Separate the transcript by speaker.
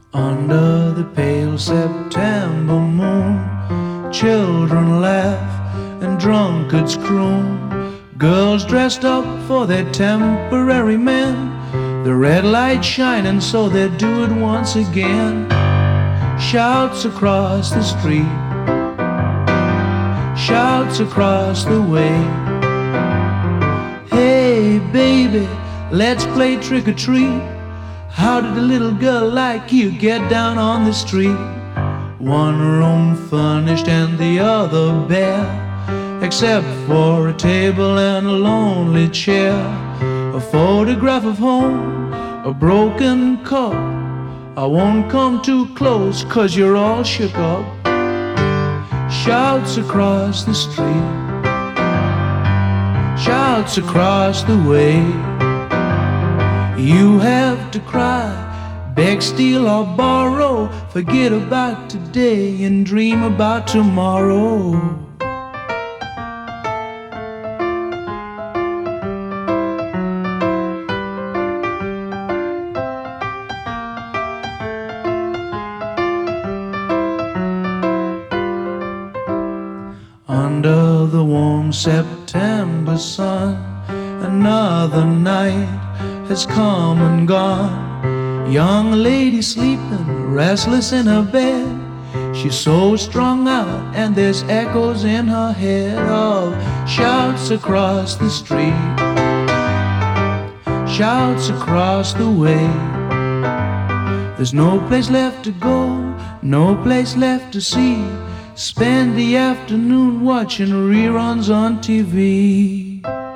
Speaker 1: Under the pale September moon, children laugh and drunkards croon. Girls dressed up for their temporary men. The red light shining so they'll do it once again. Shouts across the street, shouts across the way. Hey baby, let's play trick or treat. How did a little girl like you get down on the street? One room furnished and the other bare, except for a table and a lonely chair. A photograph of home, a broken cup. I won't come too close 'cause you're all shook up. Shouts across the street, shouts across the way. You have to cry, beg, steal or borrow. Forget about today and dream about tomorrow. Under the warm September sun, another night has come and gone. Young lady sleeping, restless in her bed. She's so strung out and there's echoes in her head of shouts across the street, shouts across the way. There's no place left to go, no place left to see. Spend the afternoon watching reruns on TV.